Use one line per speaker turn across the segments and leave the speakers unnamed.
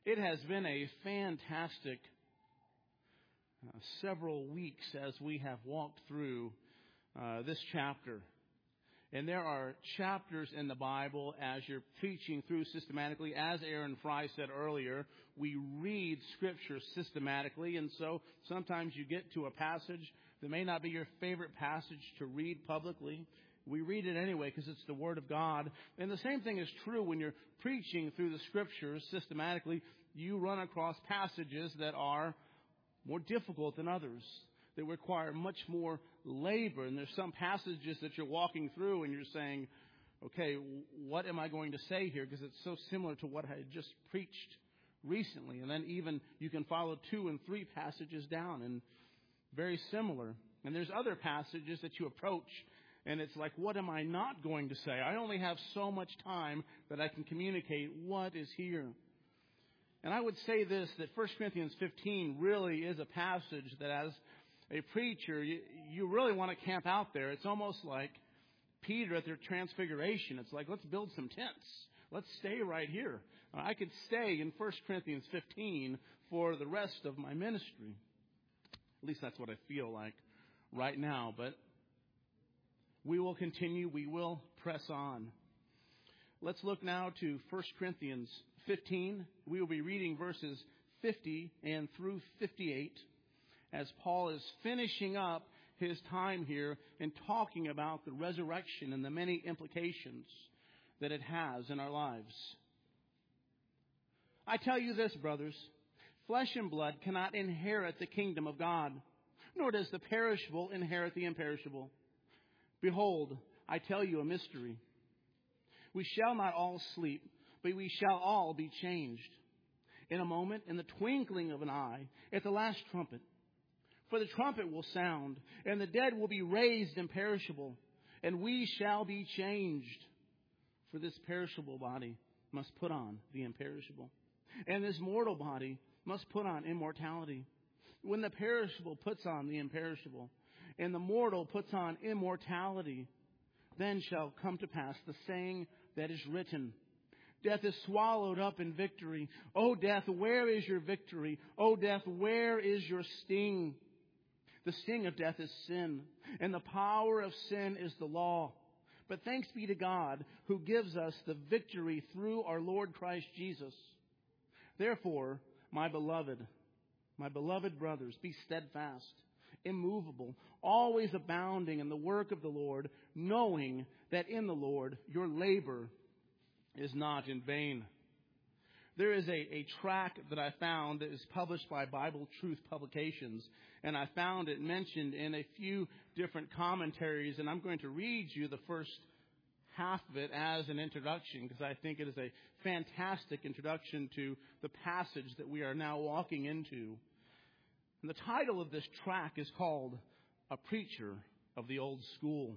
It has been a fantastic several weeks as we have walked through this chapter. And there are chapters in the Bible as you're preaching through systematically. As Aaron Fry said earlier, we read Scripture systematically. And so sometimes you get to a passage that may not be your favorite passage to read publicly. We read it anyway because it's the Word of God. And the same thing is true when you're preaching through the Scriptures systematically. You run across passages that are more difficult than others, that require much more labor. And there's some passages that you're walking through and you're saying, okay, what am I going to say here? Because it's so similar to what I had just preached recently. And then even you can follow 2 and 3 passages down and very similar. And there's other passages that you approach and it's like, what am I not going to say? I only have so much time that I can communicate what is here. And I would say this, that 1 Corinthians 15 really is a passage that as a preacher, you really want to camp out there. It's almost like Peter at their transfiguration. It's like, let's build some tents. Let's stay right here. I could stay in 1 Corinthians 15 for the rest of my ministry. At least that's what I feel like right now. But we will continue. We will press on. Let's look now to 1 Corinthians 15. We will be reading verses 50 and through 58 as Paul is finishing up his time here and talking about the resurrection and the many implications that it has in our lives. I tell you this, brothers, flesh and blood cannot inherit the kingdom of God, nor does the perishable inherit the imperishable. Behold, I tell you a mystery. We shall not all sleep, but we shall all be changed. In a moment, in the twinkling of an eye, at the last trumpet. For the trumpet will sound, and the dead will be raised imperishable, and we shall be changed. For this perishable body must put on the imperishable, and this mortal body must put on immortality. When the perishable puts on the imperishable, and the mortal puts on immortality, then shall come to pass the saying that is written, death is swallowed up in victory. O death, where is your victory? O death, where is your sting? The sting of death is sin, and the power of sin is the law. But thanks be to God who gives us the victory through our Lord Christ Jesus. Therefore, my beloved brothers, be steadfast, immovable, always abounding in the work of the Lord, knowing that in the Lord your labor is not in vain. There is a tract that I found that is published by Bible Truth Publications, and I found it mentioned in a few different commentaries, and I'm going to read you the first half of it as an introduction because I think it is a fantastic introduction to the passage that we are now walking into. And the title of this tract is called A Preacher of the Old School.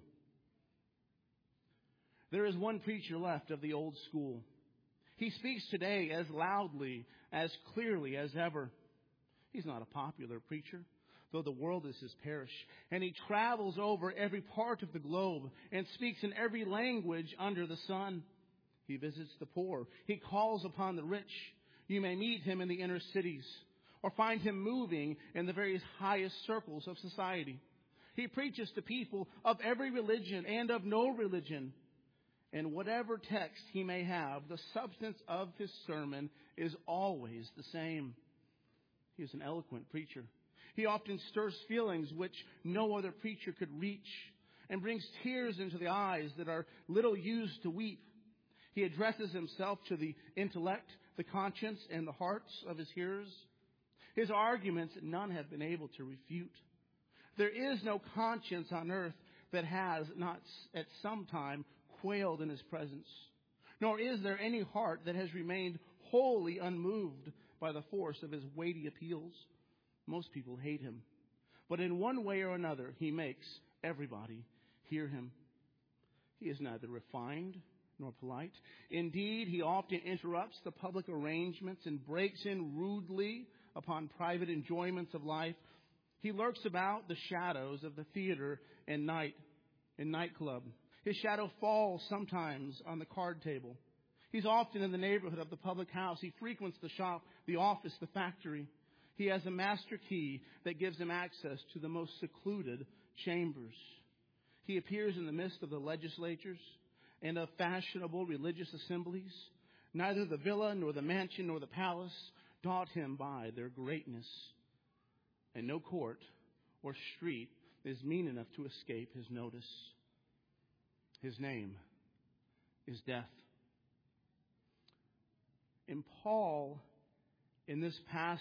There is one preacher left of the old school. He speaks today as loudly, as clearly as ever. He's not a popular preacher, though the world is his parish. And he travels over every part of the globe and speaks in every language under the sun. He visits the poor. He calls upon the rich. You may meet him in the inner cities or find him moving in the various highest circles of society. He preaches to people of every religion and of no religion. And whatever text he may have, the substance of his sermon is always the same. He is an eloquent preacher. He often stirs feelings which no other preacher could reach and brings tears into the eyes that are little used to weep. He addresses himself to the intellect, the conscience, and the hearts of his hearers. His arguments none have been able to refute. There is no conscience on earth that has not at some time quailed in his presence, nor is there any heart that has remained wholly unmoved by the force of his weighty appeals. Most people hate him, but in one way or another, he makes everybody hear him. He is neither refined nor polite. Indeed, he often interrupts the public arrangements and breaks in rudely upon private enjoyments of life. He lurks about the shadows of the theater and nightclub. His shadow falls sometimes on the card table. He's often in the neighborhood of the public house. He frequents the shop, the office, the factory. He has a master key that gives him access to the most secluded chambers. He appears in the midst of the legislatures and of fashionable religious assemblies. Neither the villa, nor the mansion, nor the palace daunt him by their greatness. And no court or street is mean enough to escape his notice. His name is Death. And Paul, in this passage,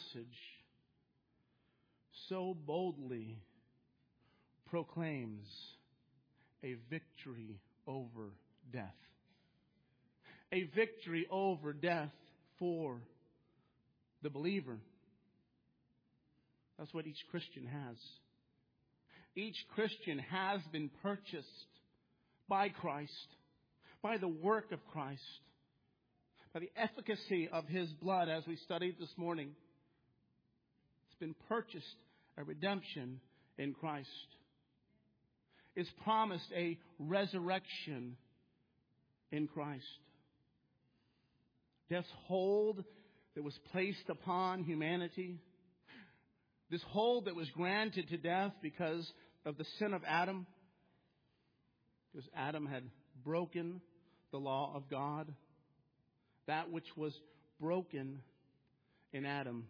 so boldly proclaims a victory over death. A victory over death for the believer. That's what each Christian has. Each Christian has been purchased by Christ, by the work of Christ, by the efficacy of His blood, as we studied this morning. It's been purchased, a redemption in Christ. It's promised a resurrection in Christ. Death's hold that was placed upon humanity, this hold that was granted to death because of the sin of Adam, because Adam had broken the law of God. That which was broken in Adam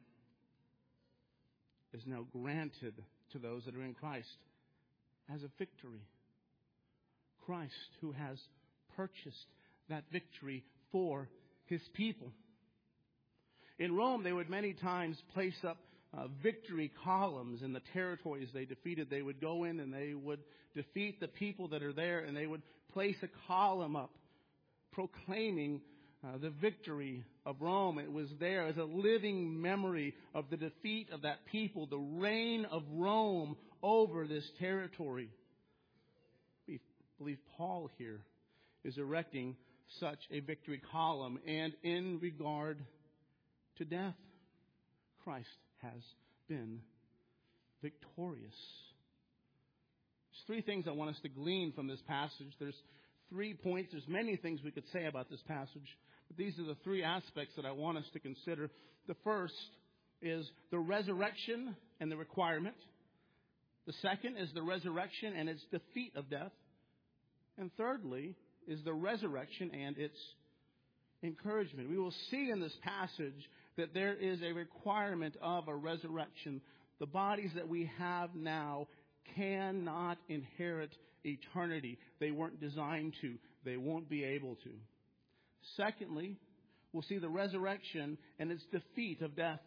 is now granted to those that are in Christ as a victory. Christ, who has purchased that victory for His people. In Rome, they would many times place up victory columns in the territories they defeated. They would go in and they would defeat the people that are there, and they would place a column up proclaiming the victory of Rome. It was there as a living memory of the defeat of that people, the reign of Rome over this territory. We believe Paul here is erecting such a victory column. And in regard to death, Christ has been victorious. There's three things I want us to glean from this passage. There's 3 points. There's many things we could say about this passage, but these are the 3 aspects that I want us to consider. The first is the resurrection and the requirement. The second is the resurrection and its defeat of death. And thirdly is the resurrection and its encouragement. We will see in this passage that there is a requirement of a resurrection. The bodies that we have now cannot inherit eternity. They weren't designed to. They won't be able to. Secondly, we'll see the resurrection and its defeat of death.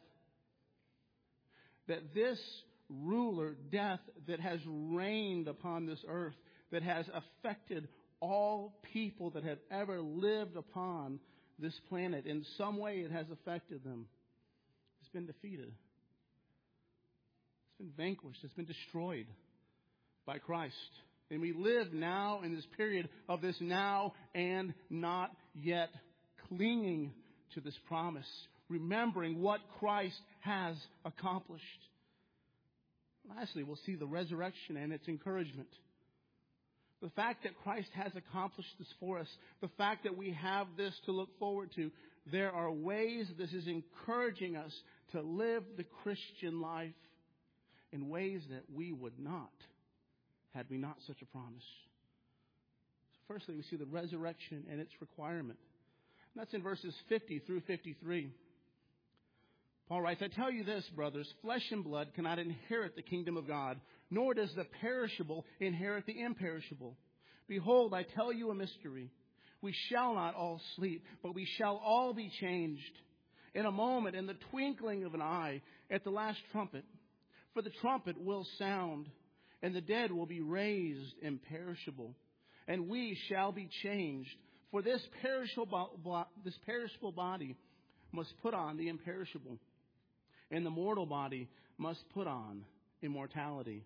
That this ruler, death, that has reigned upon this earth, that has affected all people that have ever lived upon this planet, in some way it has affected them. It's been defeated. It's been vanquished. It's been destroyed by Christ. And we live now in this period of this now and not yet, clinging to this promise, remembering what Christ has accomplished. Lastly, we'll see the resurrection and its encouragement. The fact that Christ has accomplished this for us, the fact that we have this to look forward to, there are ways this is encouraging us to live the Christian life in ways that we would not had we not such a promise. So firstly, we see the resurrection and its requirement. And that's in verses 50 through 53. Paul writes, I tell you this, brothers, flesh and blood cannot inherit the kingdom of God, nor does the perishable inherit the imperishable. Behold, I tell you a mystery. We shall not all sleep, but we shall all be changed. In a moment, in the twinkling of an eye, at the last trumpet. For the trumpet will sound, and the dead will be raised imperishable, and we shall be changed. For this perishable body must put on the imperishable, and the mortal body must put on immortality.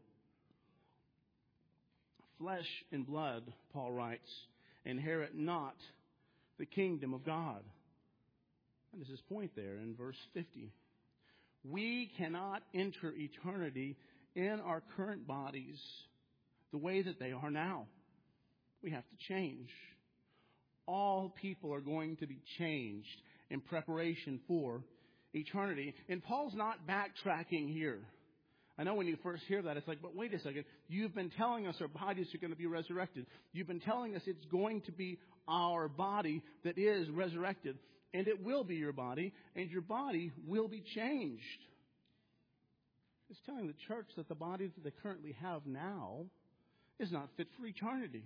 Flesh and blood, Paul writes, inherit not the kingdom of God. And this is his point there in verse 50. We cannot enter eternity in our current bodies the way that they are now. We have to change. All people are going to be changed in preparation for eternity. And Paul's not backtracking here. I know when you first hear that, it's like, but wait a second. You've been telling us our bodies are going to be resurrected. You've been telling us it's going to be our body that is resurrected. And it will be your body, and your body will be changed. It's telling the church that the body that they currently have now is not fit for eternity.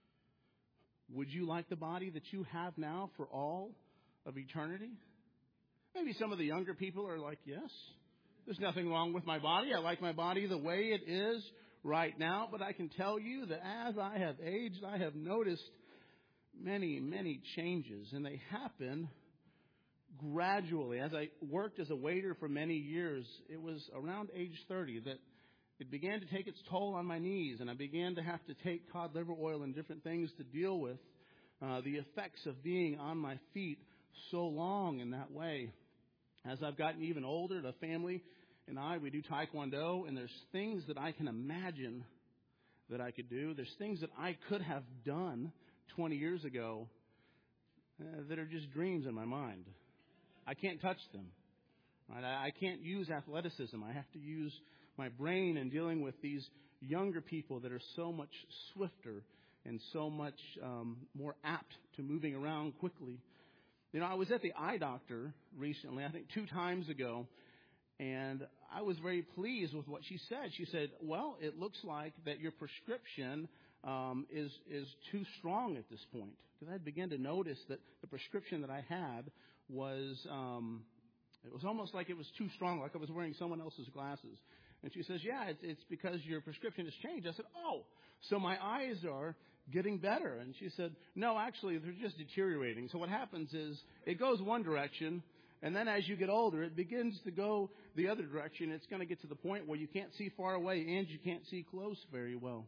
Would you like the body that you have now for all of eternity? Maybe some of the younger people are like, yes, there's nothing wrong with my body. I like my body the way it is right now. But I can tell you that as I have aged, I have noticed many, many changes. And they happen gradually. As I worked as a waiter for many years, it was around age 30 that it began to take its toll on my knees. And I began to have to take cod liver oil and different things to deal with the effects of being on my feet so long in that way. As I've gotten even older, the family and we do Taekwondo, and there's things that I can imagine that I could do. There's things that I could have done 20 years ago that are just dreams in my mind. I can't touch them. Right? I can't use athleticism. I have to use my brain in dealing with these younger people that are so much swifter and so much more apt to moving around quickly. You know, I was at the eye doctor recently, I think 2 times ago, and I was very pleased with what she said. She said, well, it looks like that your prescription is too strong at this point. Because I began to notice that the prescription that I had was, it was almost like it was too strong, like I was wearing someone else's glasses. And she says, yeah, it's because your prescription has changed. I said, oh, so my eyes are getting better. And she said, no, actually, they're just deteriorating. So what happens is it goes one direction, and then as you get older, it begins to go the other direction. It's going to get to the point where you can't see far away and you can't see close very well.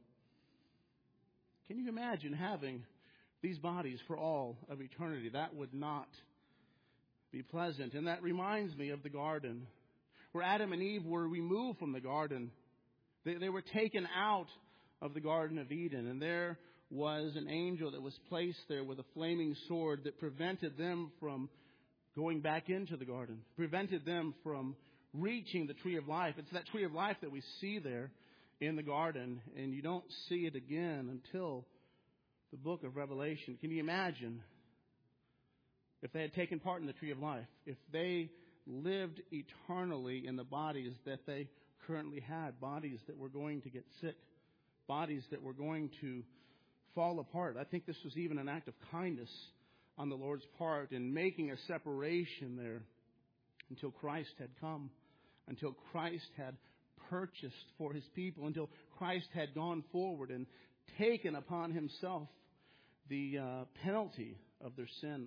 Can you imagine having these bodies for all of eternity? That would not be pleasant. And that reminds me of the garden, where Adam and Eve were removed from the garden. They were taken out of the Garden of Eden, and there was an angel that was placed there with a flaming sword that prevented them from going back into the garden, prevented them from reaching the tree of life. It's that tree of life that we see there in the garden, and you don't see it again until the book of Revelation. Can you imagine if they had taken part in the tree of life, if they lived eternally in the bodies that they currently had, bodies that were going to get sick, bodies that were going to fall apart? I think this was even an act of kindness on the Lord's part in making a separation there until Christ had come, until Christ had purchased for his people, until Christ had gone forward and taken upon himself the penalty of their sin.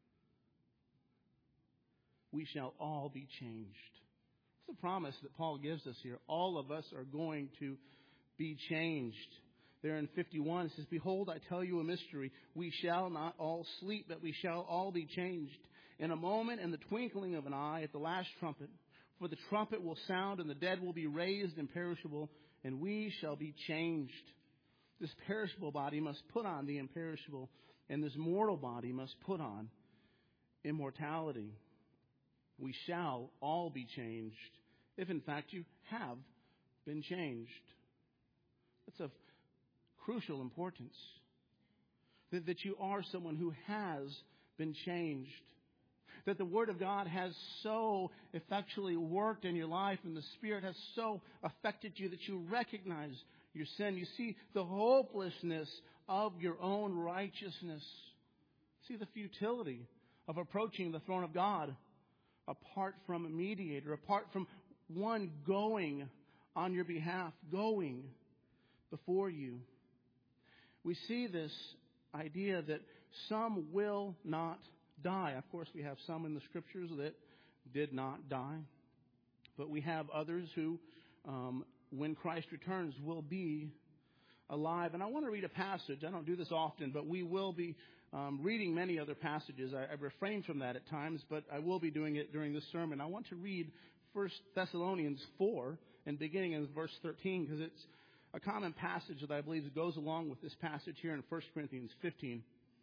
We shall all be changed. It's the promise that Paul gives us here. All of us are going to be changed. There in 51, it says, behold, I tell you a mystery. We shall not all sleep, but we shall all be changed. In a moment, in the twinkling of an eye, at the last trumpet. For the trumpet will sound, and the dead will be raised imperishable, and we shall be changed. This perishable body must put on the imperishable, and this mortal body must put on immortality. We shall all be changed, if in fact you have been changed. That's of crucial importance. That you are someone who has been changed. That the Word of God has so effectually worked in your life, and the Spirit has so affected you that you recognize your sin. You see the hopelessness of your own righteousness. See the futility of approaching the throne of God apart from a mediator, apart from one going on your behalf, going before you. We see this idea that some will not die. Of course, we have some in the Scriptures that did not die. But we have others who, when Christ returns, will be alive. And I want to read a passage. I don't do this often, but we will be reading many other passages. I refrain from that at times, but I will be doing it during this sermon. I want to read 1 Thessalonians 4, and beginning in verse 13, because it's a common passage that I believe goes along with this passage here in 1 Corinthians 15.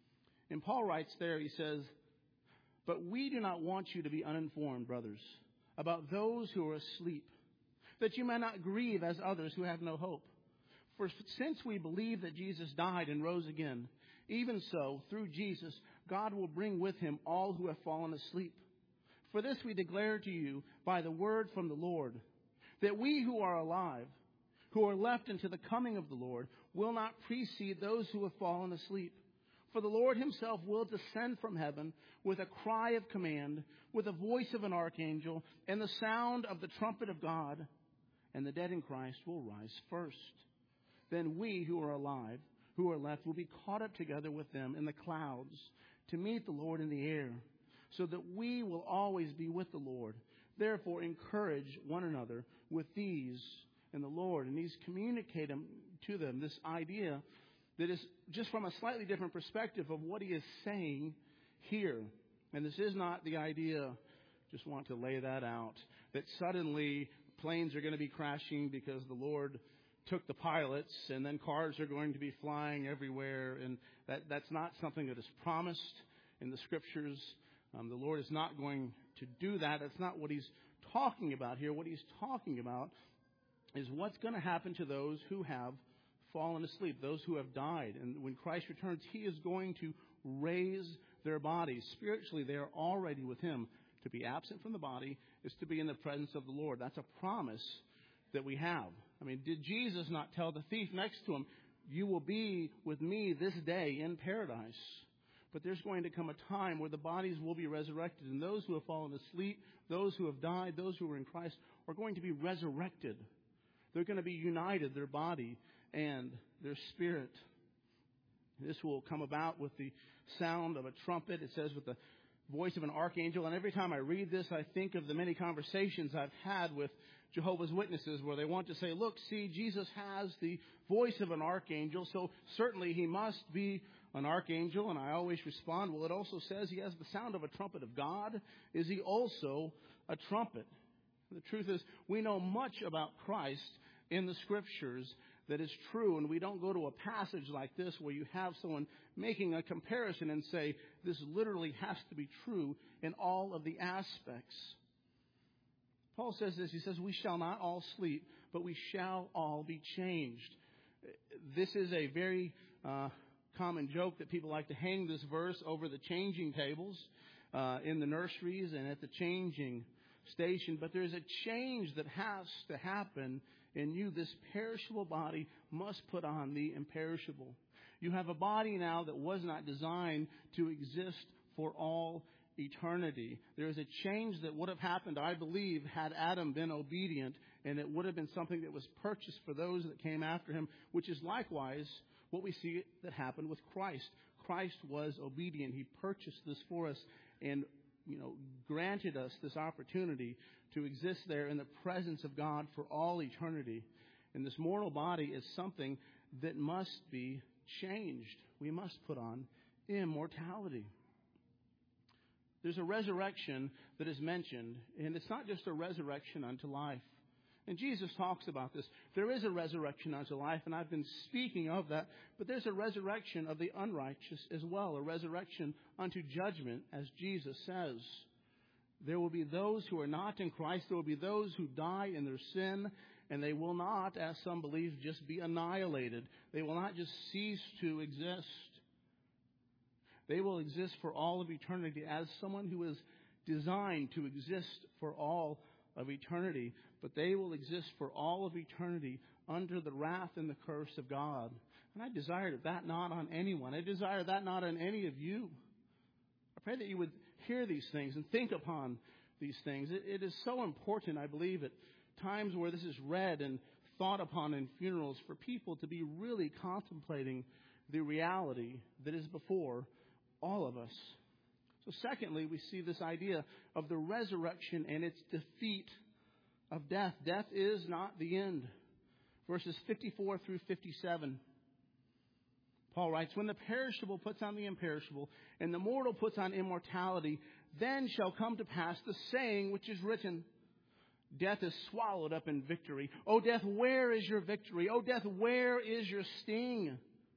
And Paul writes there, he says, "But we do not want you to be uninformed, brothers, about those who are asleep, that you may not grieve as others who have no hope. For since we believe that Jesus died and rose again, even so, through Jesus, God will bring with him all who have fallen asleep. For this we declare to you by the word from the Lord, that we who are alive, who are left until the coming of the Lord, will not precede those who have fallen asleep. For the Lord himself will descend from heaven with a cry of command, with the voice of an archangel, and the sound of the trumpet of God, and the dead in Christ will rise first. Then we who are alive, who are left, will be caught up together with them in the clouds to meet the Lord in the air, so that we will always be with the Lord. Therefore, encourage one another with these in the Lord." And he's communicating to them this idea that is just from a slightly different perspective of what he is saying here. And this is not the idea, just want to lay that out, that suddenly planes are going to be crashing because the Lord took the pilots and then cars are going to be flying everywhere. And that's not something that is promised in the Scriptures. The Lord is not going to do that. That's not what he's talking about here. What he's talking about is what's going to happen to those who have fallen asleep, those who have died. And when Christ returns, he is going to raise their bodies. Spiritually, they are already with him. To be absent from the body is to be in the presence of the Lord. That's a promise that we have. I mean, did Jesus not tell the thief next to him, "You will be with me this day in paradise"? But there's going to come a time where the bodies will be resurrected. And those who have fallen asleep, those who have died, those who are in Christ, are going to be resurrected. They're going to be united, their body and their spirit. This will come about with the sound of a trumpet. It says with the voice of an archangel. And every time I read this, I think of the many conversations I've had with Jehovah's Witnesses where they want to say, "Look, see, Jesus has the voice of an archangel, so certainly he must be an archangel." And I always respond, well, it also says he has the sound of a trumpet of God. Is he also a trumpet? The truth is, we know much about Christ in the Scriptures that is true, and we don't go to a passage like this where you have someone making a comparison and say, this literally has to be true in all of the aspects. Paul says this, he says, "We shall not all sleep, but we shall all be changed." This is a very common joke that people like to hang this verse over the changing tables in the nurseries and at the changing station. But there's a change that has to happen in you. This perishable body must put on the imperishable. You have a body now that was not designed to exist for all eternity. There is a change that would have happened, I believe, had Adam been obedient, and it would have been something that was purchased for those that came after him, which is likewise what we see that happened with Christ. Christ was obedient. He purchased this for us and, granted us this opportunity to exist there in the presence of God for all eternity. And this mortal body is something that must be changed. We must put on immortality. There's a resurrection that is mentioned, and it's not just a resurrection unto life. And Jesus talks about this. There is a resurrection unto life, and I've been speaking of that, but there's a resurrection of the unrighteous as well, a resurrection unto judgment, as Jesus says. There will be those who are not in Christ. There will be those who die in their sin, and they will not, as some believe, just be annihilated. They will not just cease to exist. They will exist for all of eternity as someone who is designed to exist for all of eternity. But they will exist for all of eternity under the wrath and the curse of God. And I desire that not on anyone. I desire that not on any of you. I pray that you would hear these things and think upon these things. It is so important, I believe, at times where this is read and thought upon in funerals, for people to be really contemplating the reality that is before all of us. So secondly, we see this idea of the resurrection and its defeat of death. Death is not the end. Verses 54 through 57. Paul writes, "When the perishable puts on the imperishable, and the mortal puts on immortality, then shall come to pass the saying which is written, Death is swallowed up in victory. O death, where is your victory? O death, where is your sting?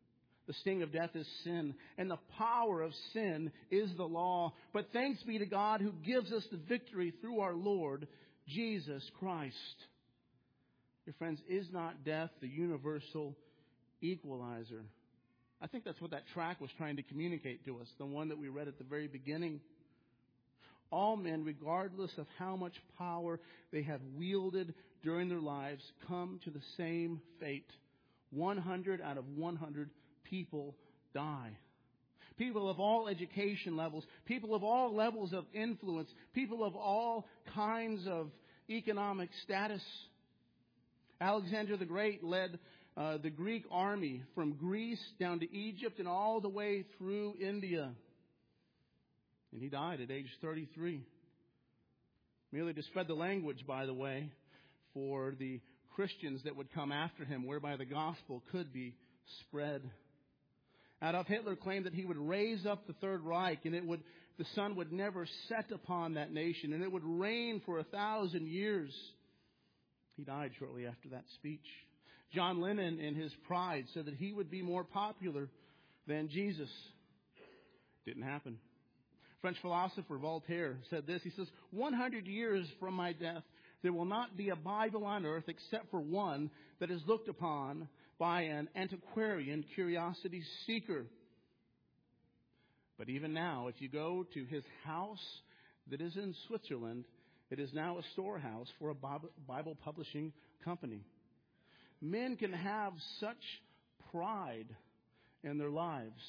The sting of death is sin, and the power of sin is the law. But thanks be to God who gives us the victory through our Lord Jesus Christ. Dear friends, is not death the universal equalizer? I think that's what that track was trying to communicate to us, the one that we read at the very beginning. All men, regardless of how much power they have wielded during their lives, come to the same fate. 100 out of 100 people die. People of all education levels, people of all levels of influence, people of all kinds of economic status. Alexander the Great led the Greek army from Greece down to Egypt and all the way through India. And he died at age 33. Merely to spread the language, by the way, for the Christians that would come after him, whereby the gospel could be spread. Adolf Hitler claimed that he would raise up the Third Reich, and the sun would never set upon that nation, and it would reign for 1,000 years. He died shortly after that speech. John Lennon, in his pride, said that he would be more popular than Jesus. Didn't happen. French philosopher Voltaire said this. He says, 100 years from my death, there will not be a Bible on earth except for one that is looked upon by an antiquarian curiosity seeker. But even now, if you go to his house that is in Switzerland, it is now a storehouse for a Bible publishing company. Men can have such pride in their lives.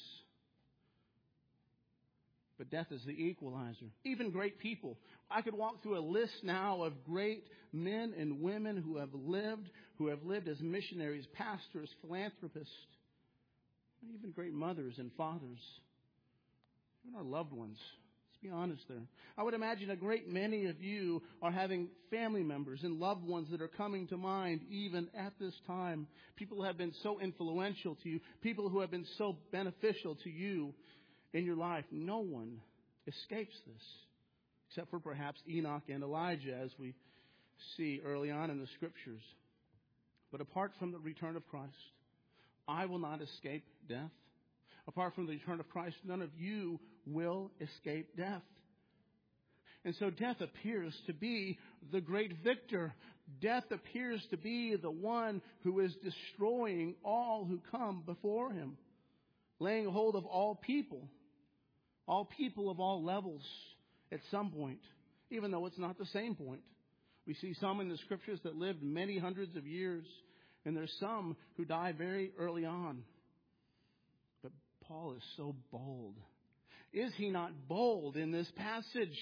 But death is the equalizer. Even great people. I could walk through a list now of great men and women who have lived as missionaries, pastors, philanthropists, even great mothers and fathers, even our loved ones. Let's be honest there. I would imagine a great many of you are having family members and loved ones that are coming to mind even at this time. People who have been so influential to you, people who have been so beneficial to you in your life. No one escapes this, except for perhaps Enoch and Elijah, as we see early on in the Scriptures. But apart from the return of Christ, I will not escape death. Apart from the return of Christ, none of you will escape death. And so death appears to be the great victor. Death appears to be the one who is destroying all who come before him, laying hold of all people of all levels at some point, even though it's not the same point. We see some in the Scriptures that lived many hundreds of years, and there's some who die very early on. But Paul is so bold. Is he not bold in this passage?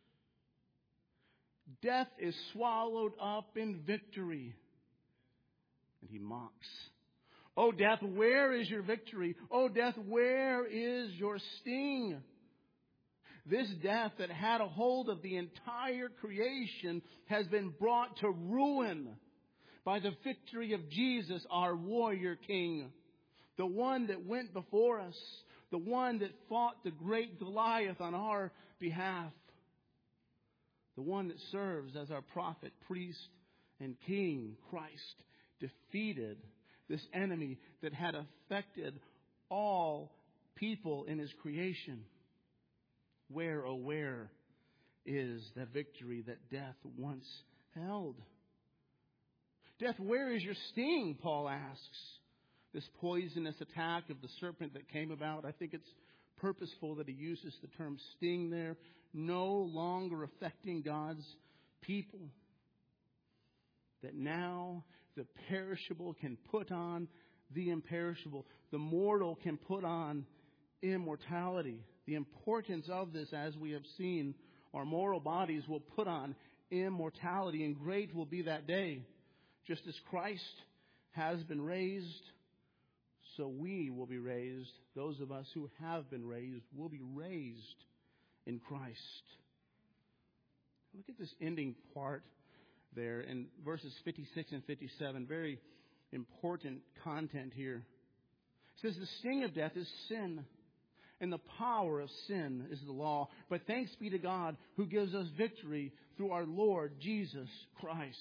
Death is swallowed up in victory. And he mocks. Oh, death, where is your victory? Oh, death, where is your sting? This death that had a hold of the entire creation has been brought to ruin by the victory of Jesus, our warrior king. The one that went before us. The one that fought the great Goliath on our behalf. The one that serves as our prophet, priest, and king. Christ defeated this enemy that had affected all people in his creation. Where, oh where, is the victory that death once held? Death, where is your sting, Paul asks. This poisonous attack of the serpent that came about, I think it's purposeful that he uses the term sting there. No longer affecting God's people. That now the perishable can put on the imperishable. The mortal can put on immortality. The importance of this, as we have seen, our mortal bodies will put on immortality, and great will be that day. Just as Christ has been raised, so we will be raised. Those of us who have been raised will be raised in Christ. Look at this ending part there in verses 56 and 57. Very important content here. It says, the sting of death is sin, and the power of sin is the law. But thanks be to God who gives us victory through our Lord Jesus Christ.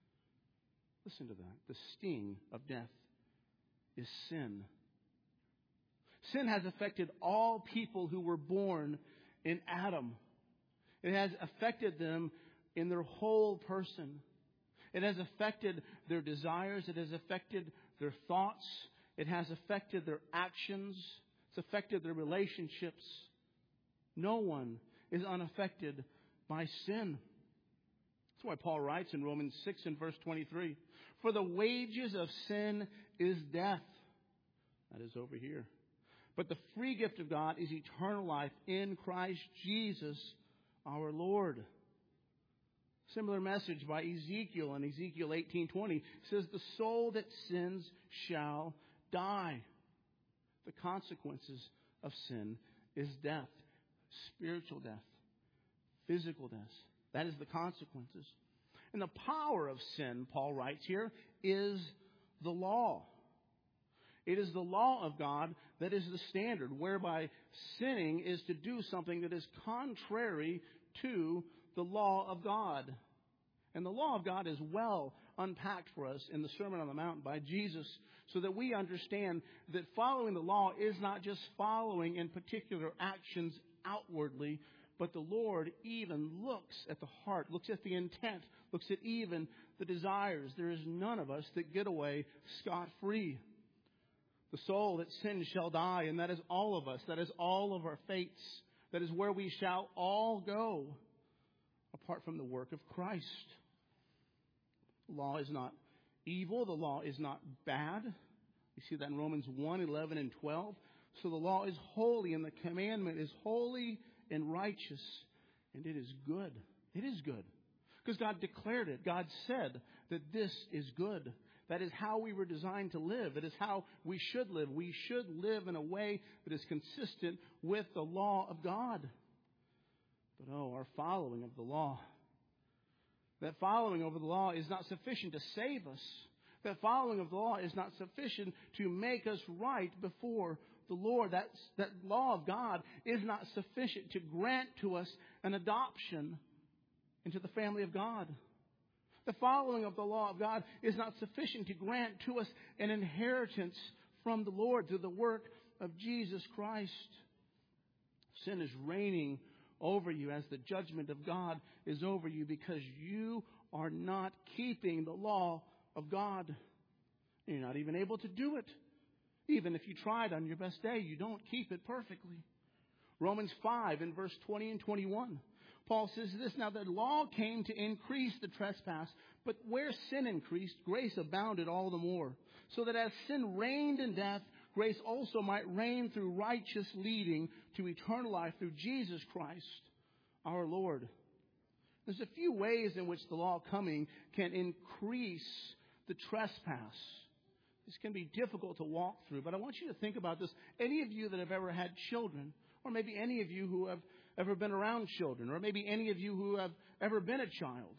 Listen to that. The sting of death is sin. Sin has affected all people who were born in Adam. It has affected them in their whole person. It has affected their desires. It has affected their thoughts. It has affected their actions. It's affected their relationships. No one is unaffected by sin. That's why Paul writes in Romans 6 and verse 23, "For the wages of sin is death." That is over here. "But the free gift of God is eternal life in Christ Jesus our Lord." Similar message by Ezekiel in Ezekiel 18:20 says, "The soul that sins shall die." The consequences of sin is death, spiritual death, physical death. That is the consequences. And the power of sin, Paul writes here, is the law. It is the law of God that is the standard, whereby sinning is to do something that is contrary to the law of God. And the law of God is well unpacked for us in the Sermon on the Mount by Jesus, so that we understand that following the law is not just following in particular actions outwardly, but the Lord even looks at the heart, looks at the intent, looks at even the desires. There is none of us that get away scot-free. The soul that sins shall die, and that is all of us. That is all of our fates. That is where we shall all go, apart from the work of Christ. The law is not evil. The law is not bad. We see that in Romans 1, 11, and 12. So the law is holy, and the commandment is holy and righteous, and it is good. It is good. Because God declared it. God said that this is good. That is how we were designed to live. It is how we should live. We should live in a way that is consistent with the law of God. But our following of the law. That following of the law is not sufficient to save us. That following of the law is not sufficient to make us right before the Lord. That law of God is not sufficient to grant to us an adoption into the family of God. The following of the law of God is not sufficient to grant to us an inheritance from the Lord through the work of Jesus Christ. Sin is reigning over you as the judgment of God is over you, because you are not keeping the law of God. You're not even able to do it. Even if you tried on your best day, you don't keep it perfectly. Romans 5 in verse 20 and 21. Paul says this, "Now the law came to increase the trespass, but where sin increased, grace abounded all the more. So that as sin reigned in death, grace also might reign through righteous leading to eternal life through Jesus Christ our Lord." There's a few ways in which the law coming can increase the trespass. This can be difficult to walk through, but I want you to think about this. Any of you that have ever had children, or maybe any of you who have ever been around children, or maybe any of you who have ever been a child.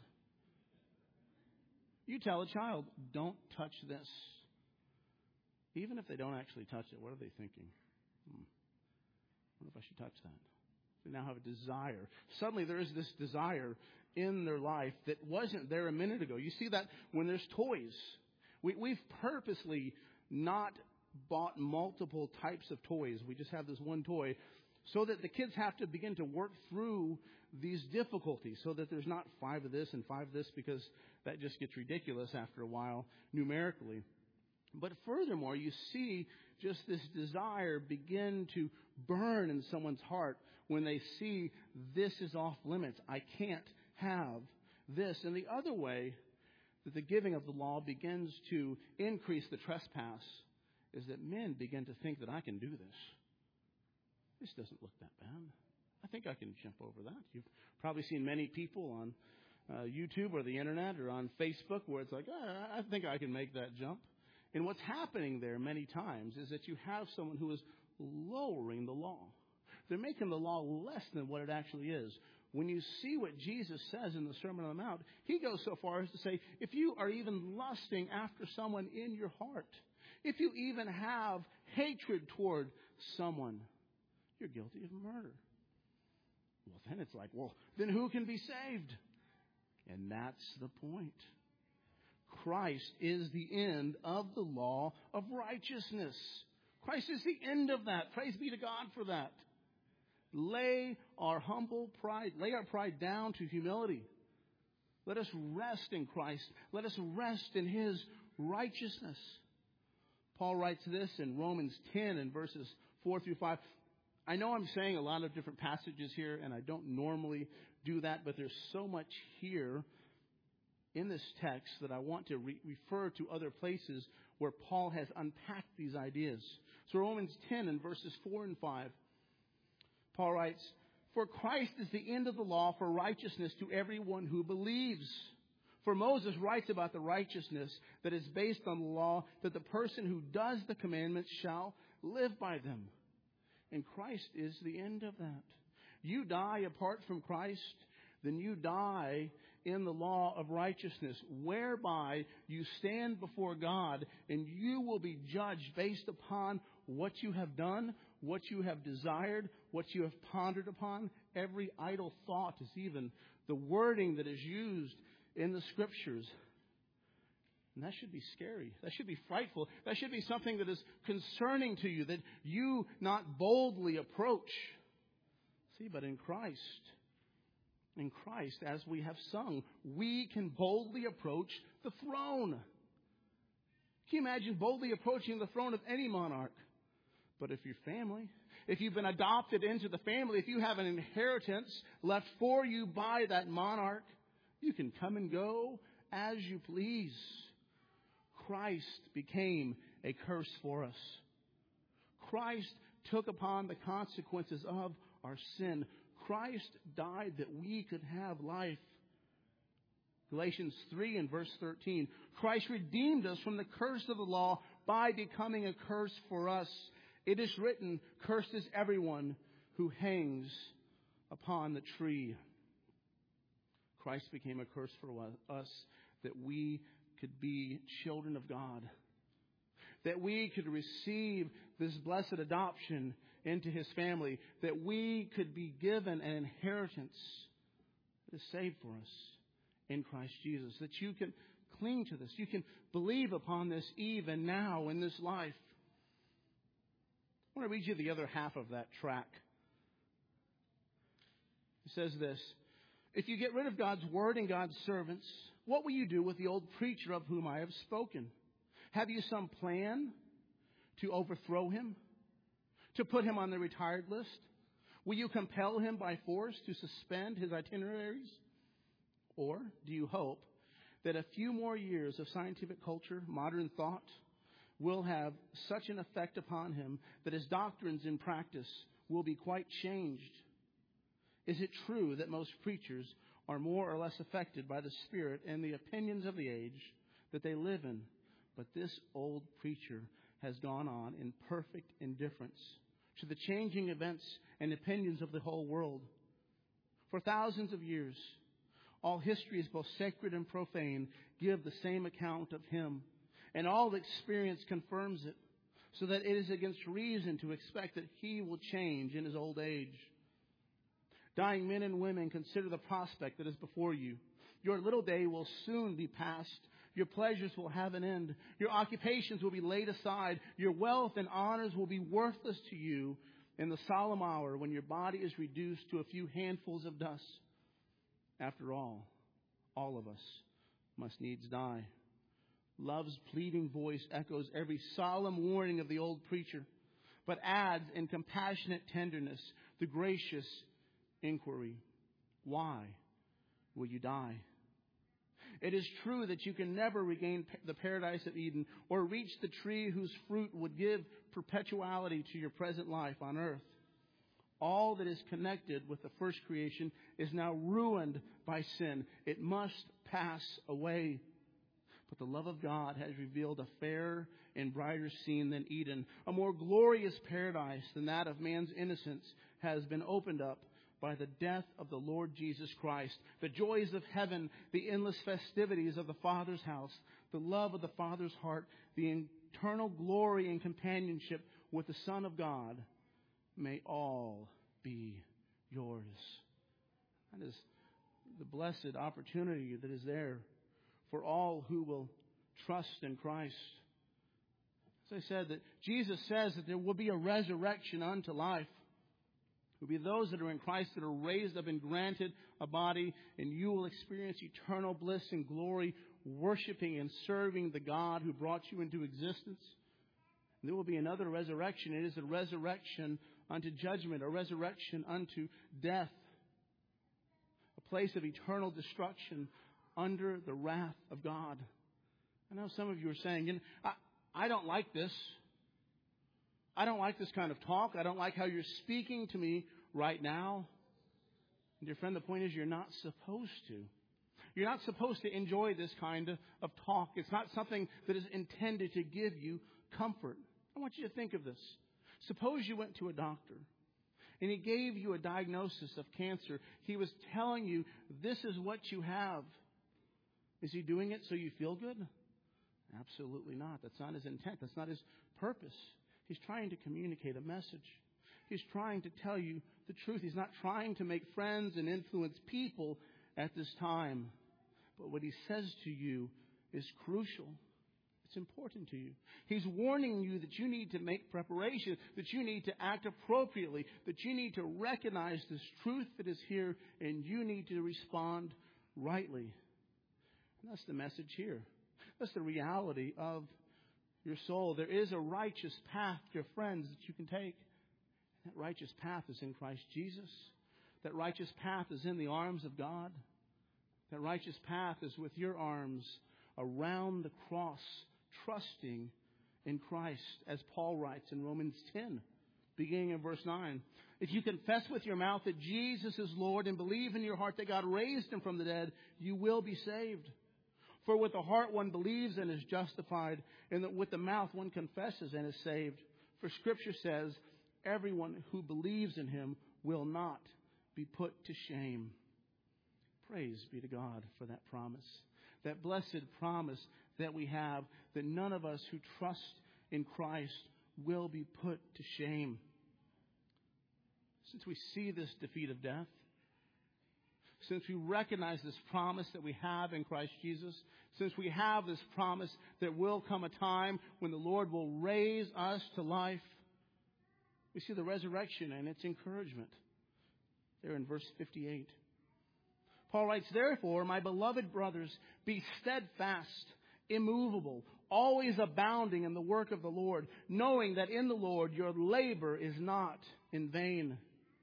You tell a child, "Don't touch this." Even if they don't actually touch it, what are they thinking? I wonder if I should touch that. They now have a desire. Suddenly there is this desire in their life that wasn't there a minute ago. You see that when there's toys. We've purposely not bought multiple types of toys. We just have this one toy so that the kids have to begin to work through these difficulties, so that there's not 5 of this and 5 of this, because that just gets ridiculous after a while numerically. But furthermore, you see just this desire begin to burn in someone's heart when they see this is off limits. I can't have this. And the other way that the giving of the law begins to increase the trespass is that men begin to think that I can do this. This doesn't look that bad. I think I can jump over that. You've probably seen many people on YouTube or the internet or on Facebook where it's like, I think I can make that jump. And what's happening there many times is that you have someone who is lowering the law. They're making the law less than what it actually is. When you see what Jesus says in the Sermon on the Mount, he goes so far as to say, if you are even lusting after someone in your heart, if you even have hatred toward someone, you're guilty of murder. Well, then it's like, then who can be saved? And that's the point. Christ is the end of the law of righteousness. Christ is the end of that. Praise be to God for that. Lay our pride down to humility. Let us rest in Christ. Let us rest in His righteousness. Paul writes this in Romans 10 and verses 4 through 5. I know I'm saying a lot of different passages here, and I don't normally do that, but there's so much here in this text that I want to refer to other places where Paul has unpacked these ideas. So Romans 10 and verses 4 and 5. Paul writes, "For Christ is the end of the law for righteousness to everyone who believes. For Moses writes about the righteousness that is based on the law, that the person who does the commandments shall live by them. And Christ is the end of that. You die apart from Christ, then you die in the law of righteousness, whereby you stand before God, and you will be judged based upon what you have done, what you have desired, what you have pondered upon. Every idle thought is even the wording that is used in the Scriptures. And that should be scary. That should be frightful. That should be something that is concerning to you, that you not boldly approach. See, but in Christ, as we have sung, we can boldly approach the throne. Can you imagine boldly approaching the throne of any monarch? But if your family, if you've been adopted into the family, if you have an inheritance left for you by that monarch, you can come and go as you please. Christ became a curse for us. Christ took upon the consequences of our sin. Christ died that we could have life. Galatians 3 and verse 13. Christ redeemed us from the curse of the law by becoming a curse for us. It is written, cursed is everyone who hangs upon the tree. Christ became a curse for us that we could be children of God. That we could receive this blessed adoption into His family. That we could be given an inheritance that is saved for us in Christ Jesus. That you can cling to this. You can believe upon this even now in this life. I want to read you the other half of that track. It says this. If you get rid of God's word and God's servants, what will you do with the old preacher of whom I have spoken? Have you some plan to overthrow him? To put him on the retired list? Will you compel him by force to suspend his itineraries? Or do you hope that a few more years of scientific culture, modern thought, will have such an effect upon him that his doctrines in practice will be quite changed? Is it true that most preachers are more or less affected by the spirit and the opinions of the age that they live in? But this old preacher has gone on in perfect indifference to the changing events and opinions of the whole world. For thousands of years, all histories, both sacred and profane, give the same account of him, and all experience confirms it, so that it is against reason to expect that he will change in his old age. Dying men and women, consider the prospect that is before you. Your little day will soon be past. Your pleasures will have an end. Your occupations will be laid aside. Your wealth and honors will be worthless to you in the solemn hour when your body is reduced to a few handfuls of dust. After all of us must needs die. Love's pleading voice echoes every solemn warning of the old preacher, but adds in compassionate tenderness the gracious inquiry, why will you die? It is true that you can never regain the paradise of Eden or reach the tree whose fruit would give perpetuality to your present life on earth. All that is connected with the first creation is now ruined by sin. It must pass away. But the love of God has revealed a fairer and brighter scene than Eden. A more glorious paradise than that of man's innocence has been opened up by the death of the Lord Jesus Christ. The joys of heaven, the endless festivities of the Father's house, the love of the Father's heart, the eternal glory and companionship with the Son of God may all be yours. That is the blessed opportunity that is there for all who will trust in Christ. As I said, that Jesus says that there will be a resurrection unto life. It will be those that are in Christ that are raised up and granted a body, and you will experience eternal bliss and glory, worshiping and serving the God who brought you into existence. And there will be another resurrection. It is a resurrection unto judgment, a resurrection unto death, a place of eternal destruction under the wrath of God. I know some of you are saying, I don't like this. I don't like this kind of talk. I don't like how you're speaking to me right now. And dear friend, the point is you're not supposed to. You're not supposed to enjoy this kind of talk. It's not something that is intended to give you comfort. I want you to think of this. Suppose you went to a doctor and he gave you a diagnosis of cancer. He was telling you, this is what you have. Is he doing it so you feel good? Absolutely not. That's not his intent. That's not his purpose. He's trying to communicate a message. He's trying to tell you the truth. He's not trying to make friends and influence people at this time. But what he says to you is crucial. It's important to you. He's warning you that you need to make preparation, that you need to act appropriately, that you need to recognize this truth that is here, and you need to respond rightly. And that's the message here. That's the reality of your soul. There is a righteous path, dear friends, that you can take. That righteous path is in Christ Jesus. That righteous path is in the arms of God. That righteous path is with your arms around the cross, trusting in Christ, as Paul writes in Romans 10, beginning in verse 9. If you confess with your mouth that Jesus is Lord and believe in your heart that God raised him from the dead, you will be saved. For with the heart one believes and is justified, and that with the mouth one confesses and is saved. For Scripture says, everyone who believes in him will not be put to shame. Praise be to God for that promise. That blessed promise that we have, that none of us who trust in Christ will be put to shame. Since we see this defeat of death, since we recognize this promise that we have in Christ Jesus, since we have this promise that will come a time when the Lord will raise us to life, we see the resurrection and its encouragement there in verse 58. Paul writes, therefore, my beloved brothers, be steadfast, immovable, always abounding in the work of the Lord, knowing that in the Lord your labor is not in vain.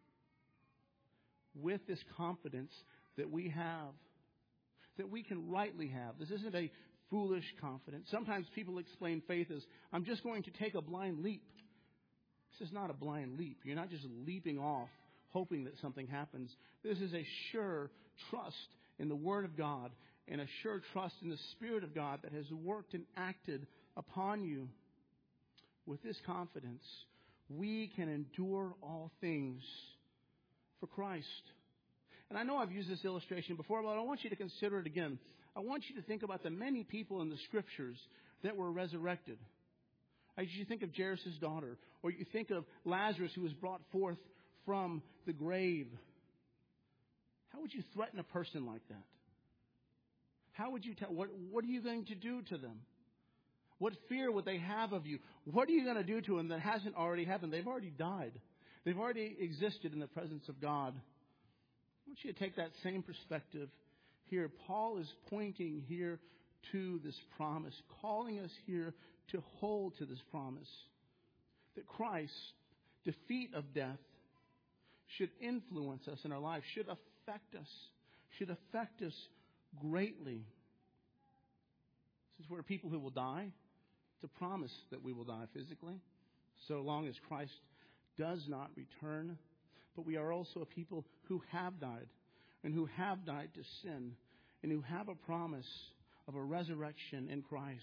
With this confidence that we have, that we can rightly have. This isn't a foolish confidence. Sometimes people explain faith as, I'm just going to take a blind leap. This is not a blind leap. You're not just leaping off, hoping that something happens. This is a sure trust in the Word of God and a sure trust in the Spirit of God that has worked and acted upon you. With this confidence, we can endure all things for Christ. And I know I've used this illustration before, but I want you to consider it again. I want you to think about the many people in the Scriptures that were resurrected. As you think of Jairus' daughter, or you think of Lazarus who was brought forth from the grave. How would you threaten a person like that? How would you tell? What are you going to do to them? What fear would they have of you? What are you going to do to them that hasn't already happened? They've already died. They've already existed in the presence of God. I want you to take that same perspective here. Paul is pointing here to this promise, calling us here to hold to this promise that Christ's defeat of death should influence us in our life, should affect us greatly. Since we're people who will die, it's a promise that we will die physically, so long as Christ does not return. But we are also a people who have died, and who have died to sin, and who have a promise of a resurrection in Christ.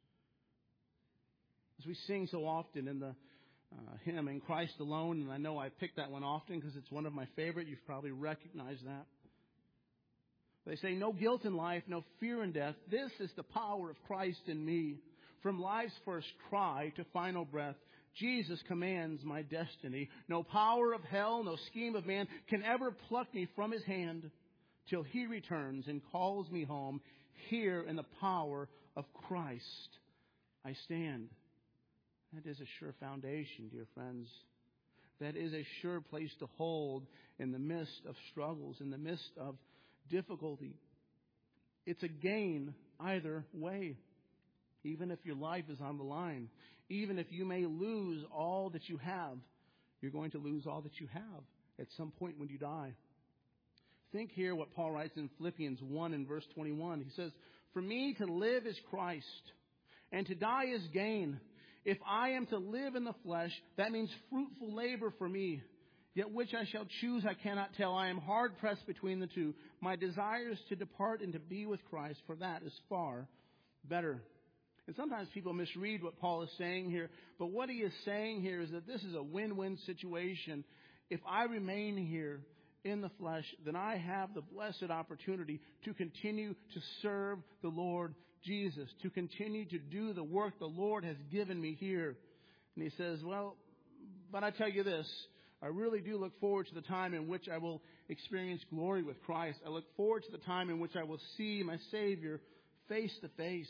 As we sing so often in the hymn, In Christ Alone, and I know I pick that one often because it's one of my favorite. You've probably recognized that. They say, no guilt in life, no fear in death. This is the power of Christ in me. From life's first cry to final breath, Jesus commands my destiny. No power of hell, no scheme of man can ever pluck me from his hand till he returns and calls me home. Here in the power of Christ I stand. That is a sure foundation, dear friends. That is a sure place to hold in the midst of struggles, in the midst of difficulty. It's a gain either way. Even if your life is on the line, even if you may lose all that you have, you're going to lose all that you have at some point when you die. Think here what Paul writes in Philippians 1 and verse 21. He says, "For me to live is Christ, and to die is gain. If I am to live in the flesh, that means fruitful labor for me. Yet which I shall choose I cannot tell. I am hard pressed between the two. My desire is to depart and to be with Christ, for that is far better." And sometimes people misread what Paul is saying here. But what he is saying here is that this is a win-win situation. If I remain here in the flesh, then I have the blessed opportunity to continue to serve the Lord Jesus, to continue to do the work the Lord has given me here. And he says, well, but I tell you this, I really do look forward to the time in which I will experience glory with Christ. I look forward to the time in which I will see my Savior face to face.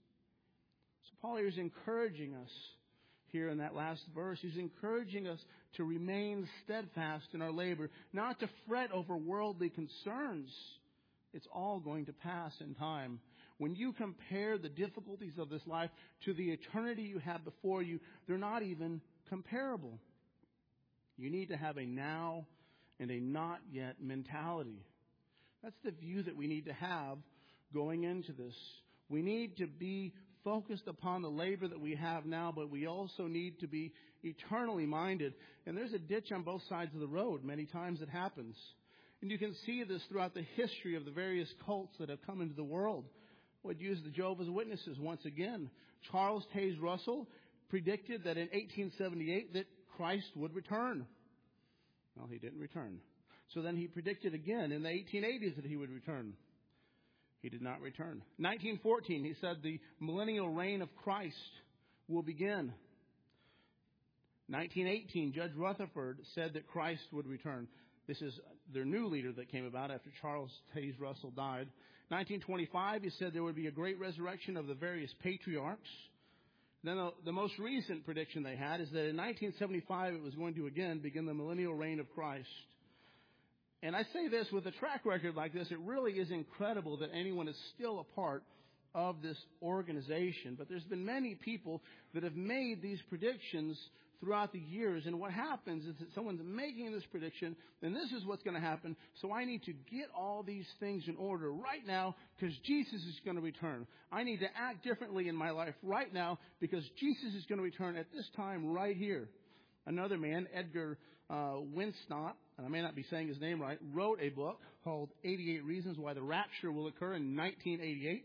So Paul here is encouraging us here in that last verse. He's encouraging us to remain steadfast in our labor, not to fret over worldly concerns. It's all going to pass in time. When you compare the difficulties of this life to the eternity you have before you, they're not even comparable. You need to have a now and a not yet mentality. That's the view that we need to have going into this. We need to be focused upon the labor that we have now, but we also need to be eternally minded. And there's a ditch on both sides of the road. Many times it happens. And you can see this throughout the history of the various cults that have come into the world. Would use the Jehovah's Witnesses once again. Charles Taze Russell predicted that in 1878 that Christ would return. Well, he didn't return. So then he predicted again in the 1880s that he would return. He did not return. 1914, he said the millennial reign of Christ will begin. 1918, Judge Rutherford said that Christ would return. This is their new leader that came about after Charles Taze Russell died. 1925, he said there would be a great resurrection of the various patriarchs. Then the most recent prediction they had is that in 1975 it was going to again begin the millennial reign of Christ. And I say this with a track record like this, it really is incredible that anyone is still a part of this organization. But there's been many people that have made these predictions throughout the years. And what happens is that someone's making this prediction, and this is what's going to happen. So I need to get all these things in order right now because Jesus is going to return. I need to act differently in my life right now because Jesus is going to return at this time right here. Another man, Edgar Winsnott, and I may not be saying his name right, wrote a book called 88 Reasons Why the Rapture Will Occur in 1988.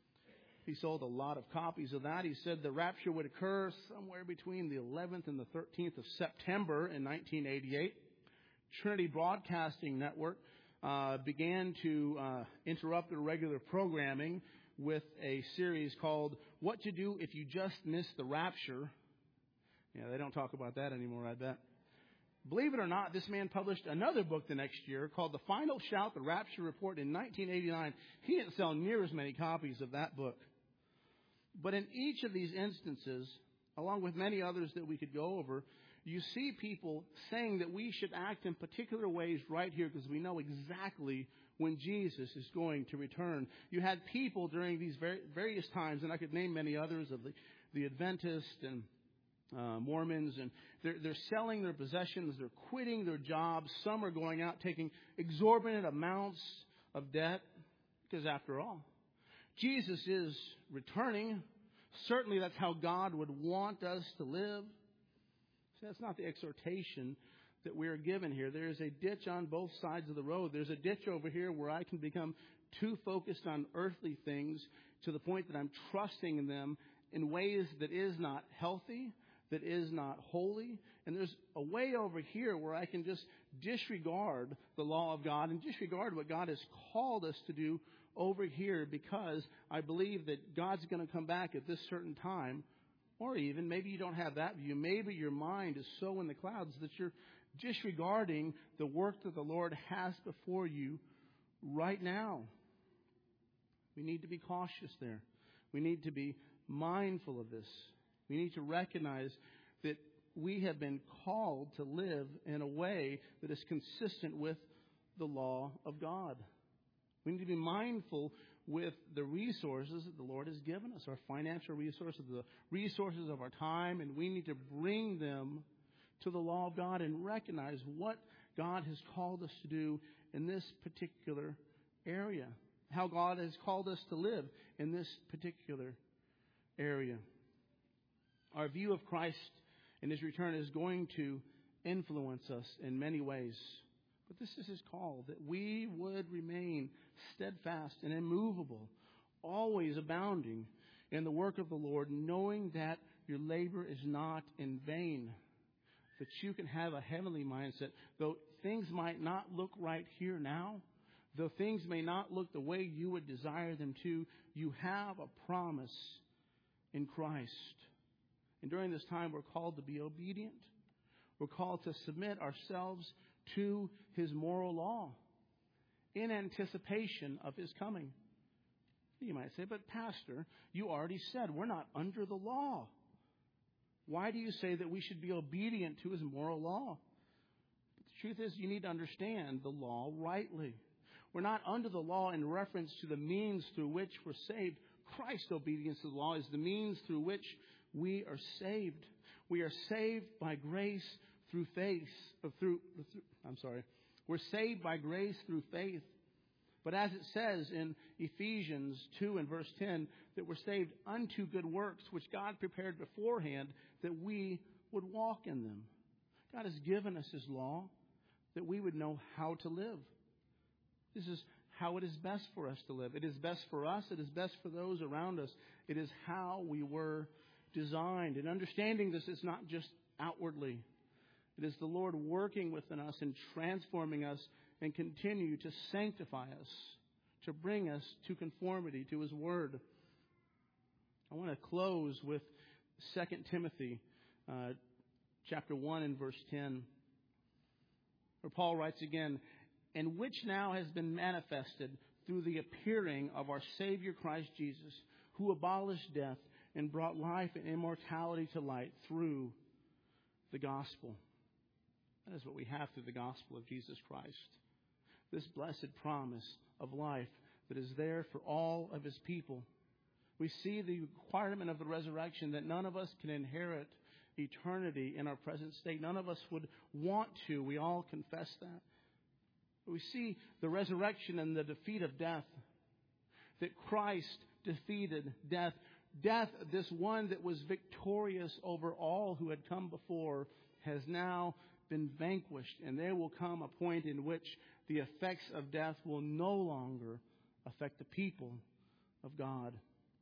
He sold a lot of copies of that. He said the rapture would occur somewhere between the 11th and the 13th of September in 1988. Trinity Broadcasting Network began to interrupt their regular programming with a series called What to Do If You Just Miss the Rapture. Yeah, they don't talk about that anymore, I bet. Believe it or not, this man published another book the next year called The Final Shout, The Rapture Report in 1989. He didn't sell near as many copies of that book. But in each of these instances, along with many others that we could go over, you see people saying that we should act in particular ways right here because we know exactly when Jesus is going to return. You had people during these various times, and I could name many others of the Adventists and Mormons, and they're selling their possessions, they're quitting their jobs. Some are going out taking exorbitant amounts of debt because after all, Jesus is returning. Certainly that's how God would want us to live. See, that's not the exhortation that we are given here. There is a ditch on both sides of the road. There's a ditch over here where I can become too focused on earthly things to the point that I'm trusting in them in ways that is not healthy, that is not holy. And there's a way over here where I can just disregard the law of God and disregard what God has called us to do over here because I believe that God's going to come back at this certain time. Or even maybe you don't have that view. Maybe your mind is so in the clouds that you're disregarding the work that the Lord has before you right now. We need to be cautious there. We need to be mindful of this. We need to recognize that we have been called to live in a way that is consistent with the law of God. We need to be mindful with the resources that the Lord has given us, our financial resources, the resources of our time, and we need to bring them to the law of God and recognize what God has called us to do in this particular area, how God has called us to live in this particular area. Our view of Christ and His return is going to influence us in many ways. But this is His call, that we would remain steadfast and immovable, always abounding in the work of the Lord, knowing that your labor is not in vain, that you can have a heavenly mindset. Though things might not look right here now, though things may not look the way you would desire them to, you have a promise in Christ. And during this time, we're called to be obedient. We're called to submit ourselves to His moral law in anticipation of His coming. You might say, but Pastor, you already said we're not under the law. Why do you say that we should be obedient to His moral law? But the truth is, you need to understand the law rightly. We're not under the law in reference to the means through which we're saved. Christ's obedience to the law is the means through which we are saved. We are saved by grace through faith. We're saved by grace through faith. But as it says in Ephesians 2 and verse 10, that we're saved unto good works, which God prepared beforehand that we would walk in them. God has given us His law that we would know how to live. This is how it is best for us to live. It is best for us. It is best for those around us. It is how we were designed. And understanding this is not just outwardly. It is the Lord working within us and transforming us and continue to sanctify us, to bring us to conformity to His Word. I want to close with 2 Timothy chapter 1 and verse 10, where Paul writes again, "And which now has been manifested through the appearing of our Savior Christ Jesus, who abolished death and brought life and immortality to light through the gospel." That is what we have through the gospel of Jesus Christ. This blessed promise of life that is there for all of His people. We see the requirement of the resurrection, that none of us can inherit eternity in our present state. None of us would want to. We all confess that. We see the resurrection and the defeat of death. That Christ defeated death. Death, this one that was victorious over all who had come before, has now been vanquished. And there will come a point in which the effects of death will no longer affect the people of God.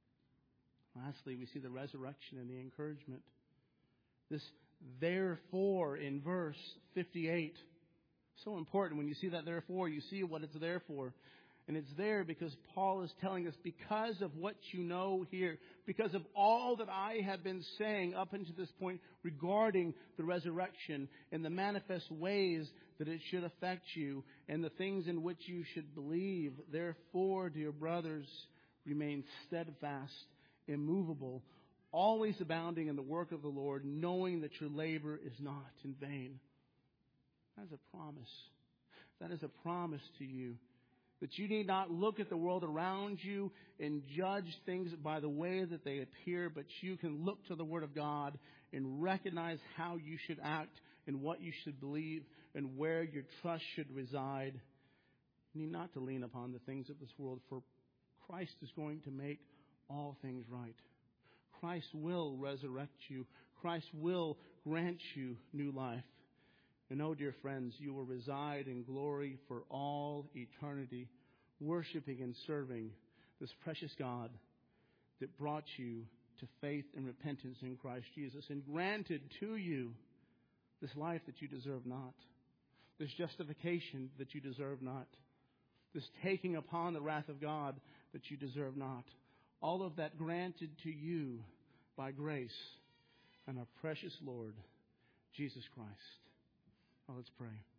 Lastly, we see the resurrection and the encouragement. This therefore in verse 58. So important. When you see that therefore, you see what it's there for. And it's there because Paul is telling us, because of what you know here, because of all that I have been saying up until this point regarding the resurrection and the manifest ways that it should affect you and the things in which you should believe. Therefore, dear brothers, remain steadfast, immovable, always abounding in the work of the Lord, knowing that your labor is not in vain. That is a promise. That is a promise to you. That you need not look at the world around you and judge things by the way that they appear, but you can look to the Word of God and recognize how you should act and what you should believe and where your trust should reside. You need not to lean upon the things of this world, for Christ is going to make all things right. Christ will resurrect you. Christ will grant you new life. And oh, dear friends, you will reside in glory for all eternity, worshiping and serving this precious God that brought you to faith and repentance in Christ Jesus and granted to you this life that you deserve not, this justification that you deserve not, this taking upon the wrath of God that you deserve not. All of that granted to you by grace and our precious Lord, Jesus Christ. Let's pray.